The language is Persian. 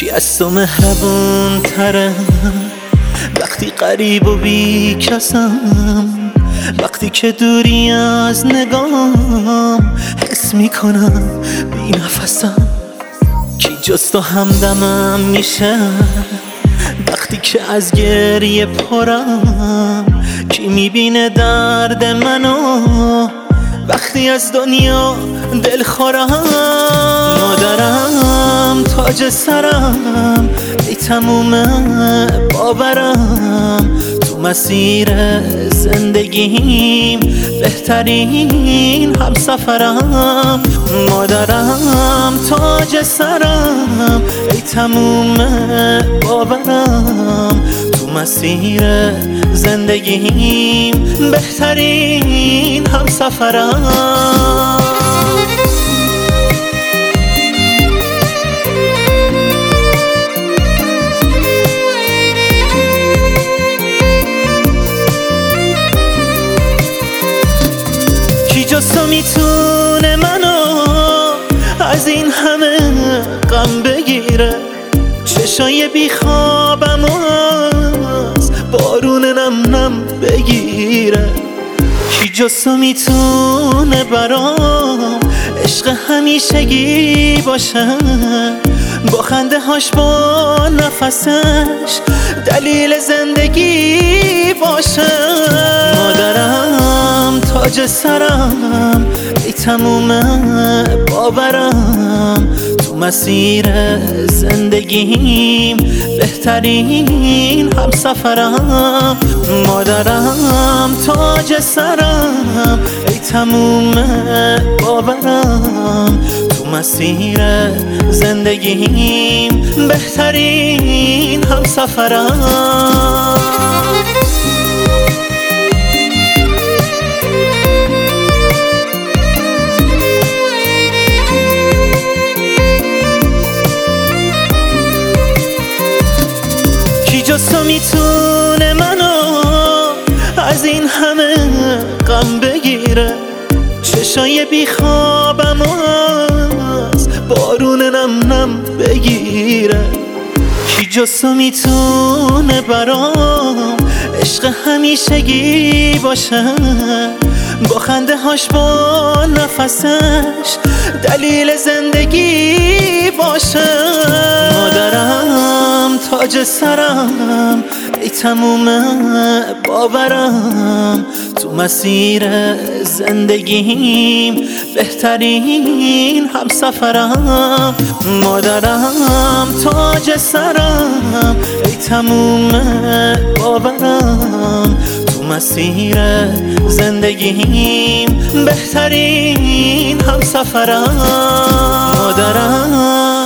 کی از تو مهربون تره وقتی غریب و بی کسم، وقتی که دوری از نگام حس میکنم بی نفسم. کی جز تو همدمم میشه وقتی که از گریه پرم؟ کی میبینه درد منو وقتی از دنیا دل خورم؟ مادرم تاج سرم، ای تموم باورم، تو مسیر زندگیم بهترین همسفرم. مادرم تاج سرم، ای تموم باورم، تو مسیر زندگیم بهترین همسفرم. کی جز تو میتونه منو از این همه غم بگیره؟ چشای بیخوابم از بارون نم نم بگیره؟ کی جز تو میتونه برام عشق همیشگی باشه؟ با خنده هاش با نفسش دلیل زندگی باشه. مادرم تاج سرم، ای تموم باورم، تو مسیر زندگیم بهترین همسفرم. مادرم تاج سرم، ای تموم باورم، تو مسیر زندگیم بهترین همسفرم. کی جز تو میتونه منو از این همه غم بگیره؟ چشای بیخوابم از بارون نم نم بگیره؟ کی جز تو میتونه برام عشق همیشگی باشه؟ با خنده هاش با نفسش دلیل زندگی باشه. مادرم تاج سرم، ای تموم باورم، تو مسیر زندگیم بهترین همسفرم. مادرم تاج سرم، ای تموم باورم، تو مسیر زندگیم بهترین همسفرم. مادرم